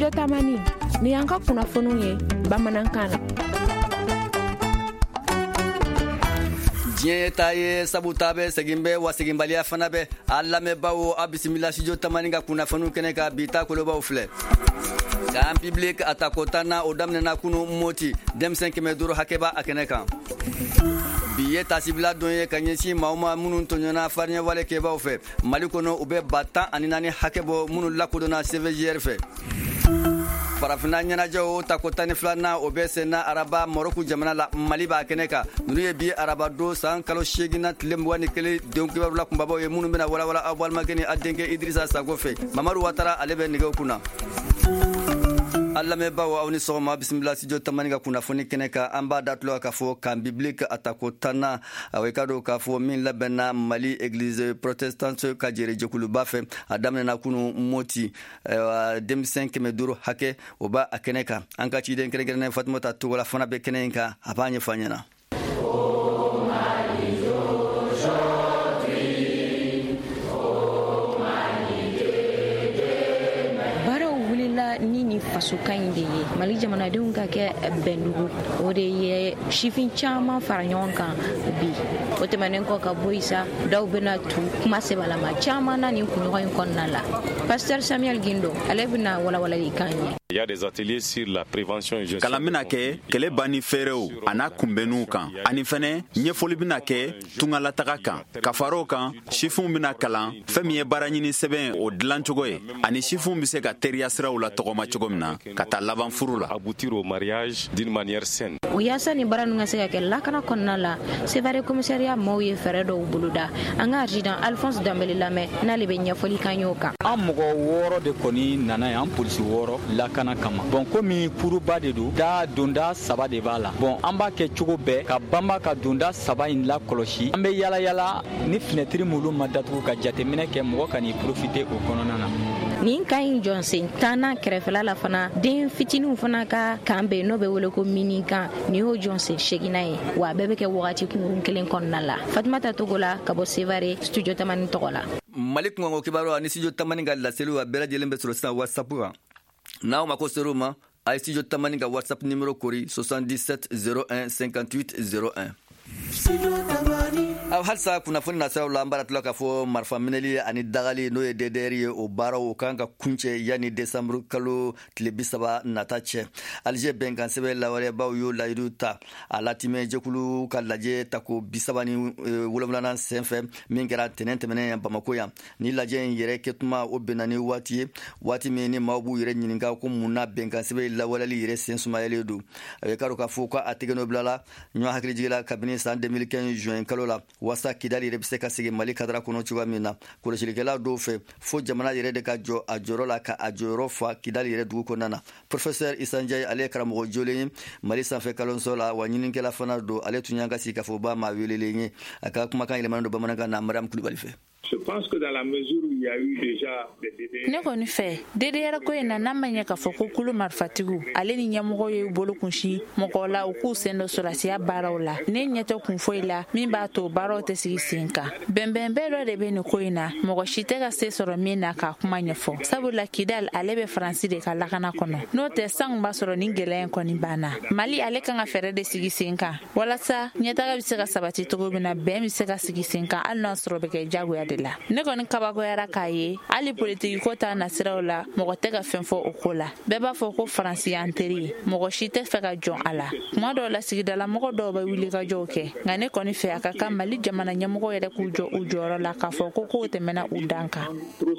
Studio Tamani ni yanka kunnafoniw ye bamanankan na. Diɲɛ ta ye sabu ta bɛ segin bɛ wa seginbaliya fana bɛ a lamɛnbaaw a bisimila studio Tamani ka kunnafoniw kɛnɛ ka bi ta kolobaw filɛ. Kan public atako tanna o daminɛna kunu moti denmisɛn 500 hakɛ b'a a kɛnɛ kan. Bi ye tasibila don ye ka ɲɛsin maa ma minnu tɔɲɔna fariɲɛ wale kɛbaaw fɛ Mali kɔnɔ u bɛ 10 hakɛ bɔ minnu lakodɔnna CVJR fɛ. Farafina ɲɛnajɛ o tako 12 o bɛ senna araba Maroku jamana la Mali b'a kɛnɛ kan ninnu ye bi araba don san kalo 8 tile 21 denw kibaru la kunbabaw ye minnu bɛna walawala aw balimakɛ ni a denkɛ Idrissa Sago fɛ Mamadu Watara ale bɛ nɛgɛw kunna. Alamɛbaw aw ni sɔgɔma bisimila studio Tamani ka kunnafoni kɛnɛ kan an b'a datulɔ k'a fɔ kan biblique atako 10 a ka don k'a fɔ min labɛnna Mali église protestante ka jɛrɛjɛkuluba fɛ a daminɛna kunu moti denmisɛn 500 hakɛ o b'a a kɛnɛ kan an ka ciden kɛrɛnkɛrɛnnen Fatumata Togola fana bɛ kɛnɛ in kan a b'a ɲɛfɔ an ɲɛna. Ni faso kan de ye Mali jamanadenw ka kɛ bɛndugu o de ye sifin caman fara ɲɔgɔn kan bi o tɛmɛnen kɔ ka bɔ isa daw bɛna tu kuma sɛbɛlama caman na nin kunɲɔgɔn in kɔnɔna la Pasteur Samuel Gindo ale bɛna walawalali kan ye. Il y a des ateliers sur la prévention et gestion. Kalan bɛna kɛ kɛlɛ banni fɛɛrɛw a n'a kunbɛnniw kan ani fɛnɛ ɲɛfɔli bɛna kɛ tungalataga kan ka far'o kan sifinw bɛna kalan fɛn min ye baara ɲini sɛbɛn o dilancogo ye ani sifinw bɛ se ka teriya siraw la tɔgɔma cogo min na ka taa laban furu la. Aboutir au mariage d'une manière saine. O yaasa ni baara ninnu ka se ka kɛ lakana kɔnɔna la Sévaré commissariat maaw ye fɛɛrɛ dɔw boloda an ka adjudant Alphonse Dambele lamɛn n'ale bɛ ɲɛfɔli kan y'o kan. An mɔgɔ 6 de kɔni nana yan an polisi 6 lakana kama. Bon komi kuruba de do da donda 3 de b'a la. Bon an b'a kɛ cogo bɛɛ ka banba ka donda 3 in la kɔlɔsi. An bɛ yala yala ni fenêtre mulu ma datugu ka jateminɛ kɛ mɔgɔ ka ni profiter o kɔnɔna na. Nin kan in jɔnsen 10 kɛrɛfɛla la fana den fitininw fana ka kan bɛ n'o bɛ wele ko mini kan ni y'o jɔnsen 8nan ye wa a bɛɛ bɛ kɛ wagati kunkurun kelen kɔnɔna la. Fatumata Togola ka bɔ Sévaré studio Tamani tɔgɔ la. Mali kunkanko kibaru ani studio Tamani ka laseliw a bɛɛ lajɛlen bɛ sɔrɔ sisan WhatsApp kan. N'aw mako ser'o ma a ye studio Tamani ka WhatsApp numéro kori 77 01 58 01. Aw halisa kunnafoni nasiraw la an b'a latila k'a fɔ marifa minɛli ani dagali n'o ye DDR ye o baaraw o kan ka kuncɛ yanni décembre kalo tile 30 nata cɛ Alger bɛnkan sɛbɛn lawalebaw y'o layidu ta a latimɛ jɛkulu ka lajɛ tako 37nan senfɛ min kɛra tɛnɛn tɛmɛnen Bamako yan ni lajɛ in yɛrɛ kɛtuma o bɛnna ni waati ye waati min ni maaw b'u yɛrɛ ɲininka ko mun na bɛnkan sɛbɛn lawaleli yɛrɛ sen sumayalen don a bɛ k'a dɔn k'a fɔ ko a tɛgɛ nɔ bilala ɲɔgɔn hakilijigila kabini san 2015 juin kalo la wasa Kidali yɛrɛ bɛ se ka segin Mali kadara kɔnɔ cogoya min na kɔlɔsilikɛla dɔw fɛ fo jamana yɛrɛ de ka jɔ a jɔyɔrɔ la ka a jɔyɔrɔ fa Kidali yɛrɛ dugu kɔnɔna na Professeur Issa Ndiaye ale ye karamɔgɔ jolen ye Mali sanfɛ kalanso la wa ɲininikɛla fana don ale tun y'an ka sigi k'a fɔ ba ma welelen ye a ka kumakan yɛlɛmana don bamanankan na Mariam Kulibali fɛ. Je pense que dans la mesure où il y a eu déjà des DDR. Ne kɔni fɛ DDR ko in na n'a ma ɲɛ k'a fɔ ko kulu marifatigiw ale ni ɲɛmɔgɔ ye bolo kunsi mɔgɔw la u k'u sen dɔ sɔrɔsiya baaraw la ne ɲɛ tɛ kun foyi la min b'a to baaraw tɛ sigi sen kan bɛnbɛnbɛn dɔ de bɛ nin ko in na mɔgɔ si tɛ ka se sɔrɔ min na k'a kuma ɲɛfɔ sabula Kidal ale bɛ Faransi de ka lakana kɔnɔ n'o tɛ sanw b'a sɔrɔ nin gɛlɛya in kɔni banna Mali ale kan ka fɛɛrɛ de sigi sen kan walasa ɲɛtaga bɛ se ka sabati cogo min na bɛn bɛ se ka sigi sen kan hali n'a sɔrɔ bɛ kɛ jagoya de la ne kɔni kabakoyara k'a ye hali politiki ko ta nasiraw la mɔgɔ tɛ ka fɛn fɔ o ko la bɛɛ b'a fɔ ko Faransi y'an teri ye mɔgɔ si tɛ fɛ ka jɔn a la kuma dɔw la sigidala mɔgɔ dɔw bɛ wuli ka jɔw kɛ nka ne kɔni fɛ a ka kan Mali jamana ɲɛmɔgɔ yɛrɛ k'u jɔ u jɔyɔrɔ la k'a fɔ ko kow tɛmɛna u dan kan.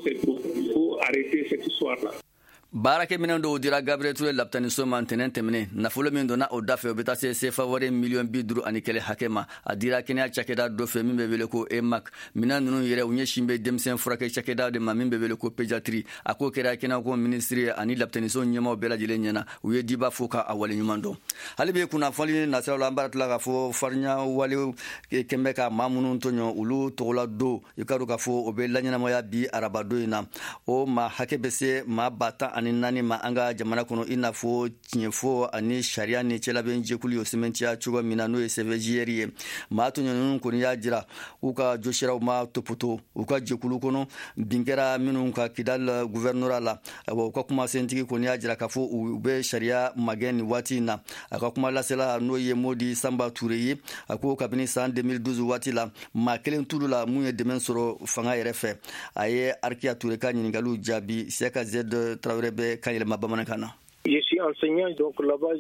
Baarakɛ minɛn dɔw dira Gabriel Touré lapitaniso ma ntɛnɛn tɛmɛnen nafolo min donna o da fɛ o bɛ taa se CFA wari miliyɔn 50 ani kɛlɛ hakɛ ma a dira kɛnɛya cakɛda dɔ fɛ min bɛ wele ko EMAC minɛn ninnu yɛrɛ u ɲɛsin bɛ denmisɛn furakɛ cakɛda de ma min bɛ wele ko pédiatrie a ko kɛra kɛnɛyako ministre ani lapitaniso ɲɛmaw bɛɛ lajɛlen ɲɛna u ye diba fo ka a waleɲuman dɔn hali bi kunnafoni nasiraw la an b'a tila k'a fɔ farinya walew kɛmɛ ka maa minnu tɔɲɔ olu tɔgɔla don i ka dɔn k'a fɔ o bɛ laɲɛnamaya bi araba don in na o maa hakɛ bɛ se maa 10,000 ani naani ma an ka jamana kɔnɔ i n'a fɔ tiɲɛfɔ ani sariya ni cɛlabɛn jɛkulu y'o sɛmɛntiya cogo min na n'o ye CVJR ye maa tun ninnu kɔni y'a jira u ka jɔsiraw ma topoto u ka jɛkulu kɔnɔ bin kɛra minnu ka Kidal gouvernorat la u ka kumasentigi kɔni y'a jira k'a fɔ u bɛ sariya magɛn ni waati in na a ka kuma lasela n'o ye Modi Samba Touré ye a ko kabini san 2012 waati la maa kelen t'ulu la mun ye dɛmɛ sɔrɔ fanga yɛrɛ fɛ a ye Arkia Touré ka ɲininkaliw jaabi Seka Z Traoré bɛ kan yɛlɛma bamanankan na. Je suis enseignant, donc là-bas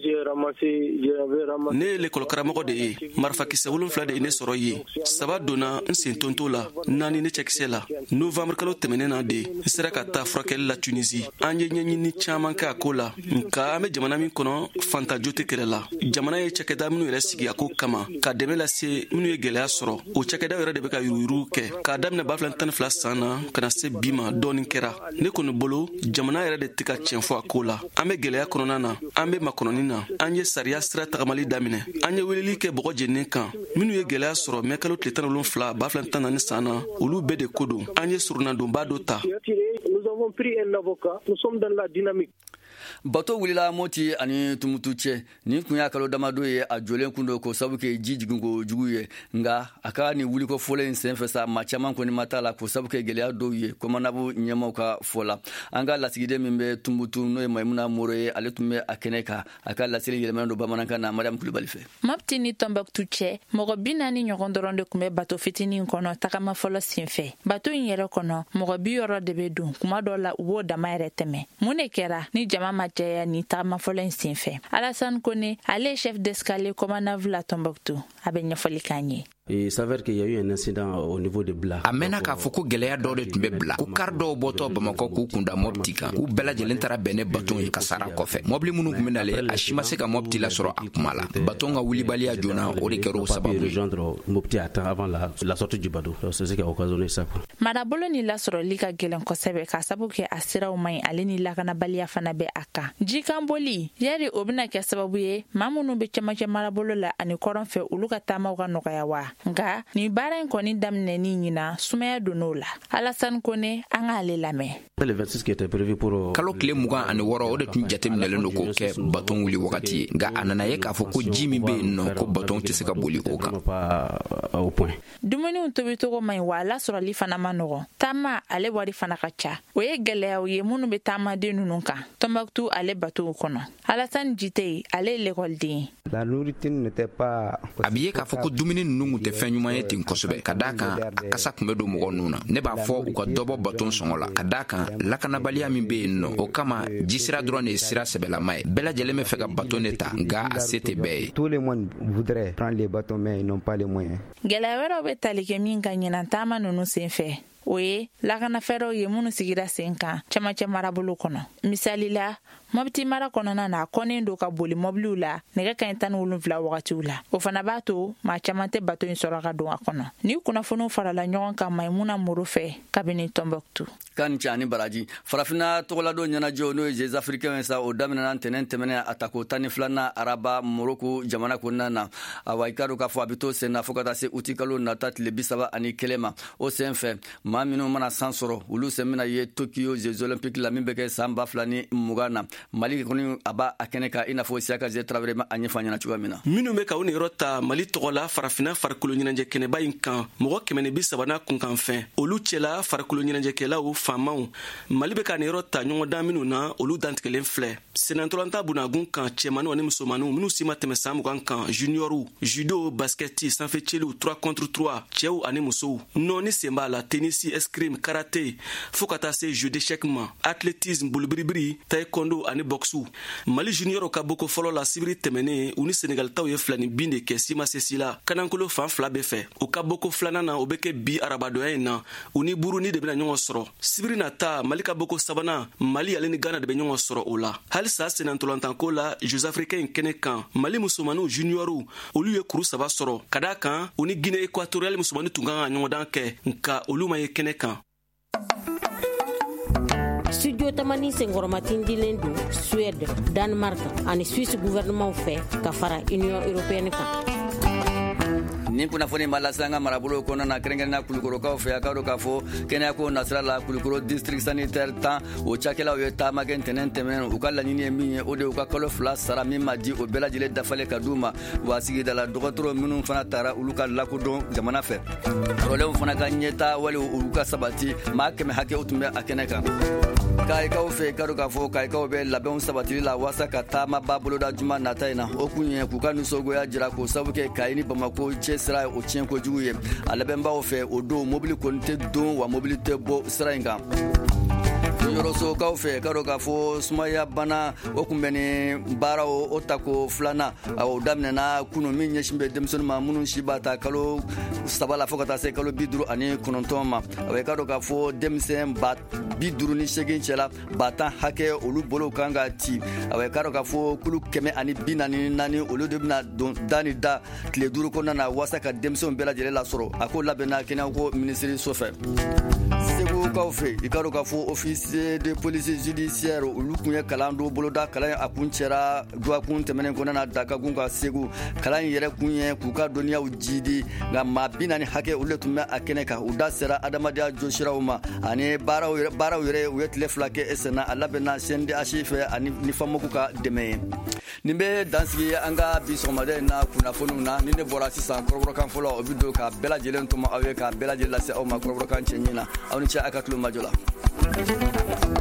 j'avais ramassé. Ne l'école karamɔgɔ de ye marifa kisɛ 7 de ye ne sɔrɔ ye saba donna n sen tonto la 4 ne cɛkisɛ la novembre kalo tɛmɛnen na de n sera ka taa furakɛli la Tunisie an ye ɲɛɲini caman kɛ a ko la nka an bɛ jamana min kɔnɔ fantajo tɛ kɛlɛ la jamana ye cɛkɛda minnu yɛrɛ sigi a ko kama ka dɛmɛ lase minnu ye gɛlɛya sɔrɔ o cɛkɛda yɛrɛ de bɛ ka yuruyuru kɛ k'a daminɛ 2012 san na ka na se bi ma dɔɔnin kɛra ne kɔni bolo jamana yɛrɛ de tɛ ka tiɲɛ fɔ a ko la an bɛ gɛlɛya kɔnɔna na an bɛ makɔnɔni na an ye sariya sira tagamali daminɛ an ye weleli kɛ bɔgɔ jeninen kan minnu ye gɛlɛya sɔrɔ mɛ kalo tile 17 2014 san na olu bɛɛ de ko don an ye surunadonba dɔ ta. Nous avons pris un avocat, nous sommes dans la dynamique. Bato wulila Moti ani Tumutu cɛ ni kun y'a kalo damado ye a jɔlen kun do ko sabu kɛ ji jigin ko jugu ye nga a ka ni wuliko fɔlɔ in senfɛ sa maa caman kɔni ma t'a la ko sabu kɛ gɛlɛya dɔw ye komanabu ɲɛmaw ka fɔ la an ka lasigiden min bɛ Tumutu n'o ye Maimuna Moro ye ale tun bɛ a kɛnɛ kan a ka laseli yɛlɛmɛlen don bamanankan na Mariam Kulibali fɛ. Mopti ni Tombouctou cɛ mɔgɔ 40 ɲɔgɔn dɔrɔn de kun bɛ bato fitinin kɔnɔ tagama fɔlɔ senfɛ bato in yɛrɛ kɔnɔ mɔgɔ 60 de bɛ don kuma dɔ la u b'o dama yɛrɛ tɛmɛ mun de kɛra ni jama ma cɛya ni tagama fɔlɔ in senfɛ Alassane Kone ale chef d'escalier commandant la Tombouctou a bɛ ɲɛfɔli k'an ye. Il s'avère qu'il y a eu un incident au niveau de Bla. A mɛnna k'a fɔ ko gɛlɛya dɔ de tun bɛ Bla ko kar dɔw bɔtɔ Bamakɔ k'u kunda Mopti kan k'u bɛɛ lajɛlen taara bɛn ne baton ye ka sara kɔfɛ mɔbili minnu tun bɛ nalen a si ma se ka Mopti lasɔrɔ a kuma la baton ka wulibaliya joona o de kɛra o sababu ye. Rejoindre Mopti à temps avant la sortie du bateau. C'est ce qui a occasionné ça. Marabolo ni lasɔrɔli ka gɛlɛn kosɛbɛ ka sababu kɛ a siraw man ɲi ale ni lakanabaliya fana bɛ a kan jikan boli yari o bɛna kɛ sababu ye maa minnu bɛ cɛmancɛ marabolo la ani kɔrɔn fɛ olu ka taamaw ka nɔgɔya wa nka ni baara in kɔni daminɛni ɲina sumaya donn'o la Alassane Kone an k'ale lamɛn. Kalo tile 26 o de tun jateminɛlen don k'o kɛ baton wuli wagati ye nka a nana ye k'a fɔ ko ji min bɛ yen nɔ ko baton tɛ se ka boli o kan. Dumuniw tobicogo man ɲi wa lasɔrɔli fana ma nɔgɔn taama ale wari fana ka ca o ye gɛlɛyaw ye minnu bɛ taamaden ninnu kan Tombouctou ale batow kɔnɔ Alassane Jite ale ye l'école-den ye. A bɛ ye k'a fɔ ko dumuni ninnu tun tɛ fɛn ɲuman ye ten kosɛbɛ ka d'a kan a kasa tun bɛ don mɔgɔ ninnu na ne b'a fɔ u ka dɔbɔ baton sɔngɔ la ka d'a kan lakanabaliya min bɛ yen nɔ o kama jisira dɔrɔn de ye sira sɛbɛlama ye bɛɛ lajɛlen bɛ fɛ ka baton de ta nka a se tɛ bɛɛ ye. Gɛlɛya wɛrɛw bɛ tali kɛ min ka ɲinan taama ninnu senfɛ o ye lakanafɛɛrɛw ye minnu sigira sen kan cɛmancɛ marabolo kɔnɔ misali la Mopti mara kɔnɔna na kɔnnen do ka boli mobiliw la nɛgɛ kaɲɛ 17 wagatiw la o fana b'a to maa caman tɛ bato in sɔrɔ ka don a kɔnɔ ni kunnafoniw farala ɲɔgɔn kan Maimuna Moro fɛ kabini Tombouctou. Kan cani baraji farafina tɔgɔladon ɲɛnajɛ n'o ye Jeux africains sa o daminɛna ntɛnɛn tɛmɛnɛ a tako 12 araba Morocco jamana kɔnɔna na awa i ka dɔn k'a fɔ a bɛ to sen na fo ka taa se uti kalo nata tile 31 ma o sen fɛ maa minnu mana san sɔrɔ olu sen bɛna ye Tokyo Jeux olympiques la min bɛ kɛ san 2020 na Mali kɔni a b'a kɛnɛ kan i n'a fɔ Siaka Z Traoré ma a ɲɛfɔ ɲɛna cogoya min na minnu bɛ ka o niyɔrɔ ta Mali tɔgɔ la farafina farikolo ɲɛnajɛ kɛnɛba in kan mɔgɔ 130 kunkan fɛn olu cɛla farikolo ɲɛnajɛkɛlaw faamaw Mali bɛ ka niyɔrɔ ta ɲɔgɔn dan minnu na olu dantigɛlen filɛ senatɔlanta bunagun kan cɛmaniw ani musomanniw minnu si ma tɛmɛ san 20 kan juniorw judo basketi sanfɛcɛliw 3 contre 3 cɛw ani musow nɔɔni sen b'a la tenisi escrime karate fo ka taa se jeu d'échec ma athlétisme bolibiribiri taekwondo ani boxu Mali junior ka boko fɔlɔ la sibiri tɛmɛnen u ni Senegal taw ye 2-2 de kɛ sima sesi la kanankolo fan 2 bɛɛ fɛ u ka boko filanan na o bɛ kɛ bi arabadoya in na u ni Burundi de bɛna ɲɔgɔn sɔrɔ sibiri nata Mali ka boko sabanan Mali ale ni Ghana de bɛ ɲɔgɔn sɔrɔ o la halisa senantolantanko la Jeux africains kɛnɛ kan Mali musomanniw juniorw olu ye kuru 3 sɔrɔ ka d'a kan u ni Guinée équatoriale musomanniw tun kan ka ɲɔgɔndan kɛ nka olu ma ye kɛnɛ kan. Studio Tamani Sengoromatin dilen do Suède, Danemark ani Suisse gouvernement fɛ ka fara Union européenne kan. nin kunnafoni ma lase an ka marabolo kɔnɔna na kɛrɛnkɛrɛnna kulukorokaw fɛ a ka dɔn k'a fɔ kɛnɛya ko nasira la kulukoro district sanitaire 10 o cakɛlaw ye taama kɛ ntɛnɛn tɛmɛnen u ka laɲini ye min ye o de u ka kalo 2 sara min ma di o bɛɛ lajɛlen dafalen ka d'u ma wa sigidala dɔgɔtɔrɔ minnu fana taara olu ka lakodɔn jamana fɛ kɔrɔlenw fana ka ɲɛta wali olu ka sabati maa 100 hakɛw tun bɛ a kɛnɛ kan kayikaw fɛ ka dɔn k'a fɔ kayikaw bɛ labɛnw sabatili la walasa ka taama ba boloda juma nata in na o kun ye k'u ka nisɔngoya jira k'o sabu kɛ kayi ni bamako cɛ sira o tiɲɛ kojugu ye a labɛnbaw fɛ o don mobili kɔni tɛ don wa mobili tɛ bɔ sira in kan yɔrɔsokaw fɛ ka dɔn k'a fɔ sumaya bana o kun bɛ ni baaraw o tako filanan o daminɛna kunu min ɲɛsin bɛ denmisɛnnin ma minnu si b'a ta kalo 3 la fɔ ka taa se kalo 59 ma a bɛ ka dɔn k'a fɔ denmisɛn 58 cɛla ba tan hakɛ olu bolo kan ka ci a bɛ ka dɔn k'a fɔ kulu 144 olu de bɛna don da ni da tile 5 kɔnɔna na walasa ka denmisɛnw bɛɛ lajɛlen lasɔrɔ a ko labɛnna kɛnɛyako minisiriso fɛ segukaw fɛ i ka dɔn k'a fɔ officier de police judiciaire olu kun ye kalan do boloda kalan a kun cɛra duwakun tɛmɛnen kɔnɔna na dakagun ka segu kalan yɛrɛ kun ye k'u ka dɔnniyaw jidi nka maa 40 hakɛ olu de tun bɛ a kɛnɛ kan u da sera adamadenya jɔsiraw ma ani baaraw yɛrɛ u ye tile 2 kɛ SNA a labɛnna CNDH fɛ ani nifamoku ka dɛmɛ ye nin bɛ dansigi an ka bi sɔgɔmada in na kunnafoniw na ni ne bɔra sisan kɔrɔbɔrɔkan fɔlɔ o bi don ka bɛɛ lajɛlen tɔmɔ aw ye ka bɛɛ lajɛlen lase aw ma kɔrɔbɔrɔkan cɛɲi na aw ni ce a ka tulo majɔ la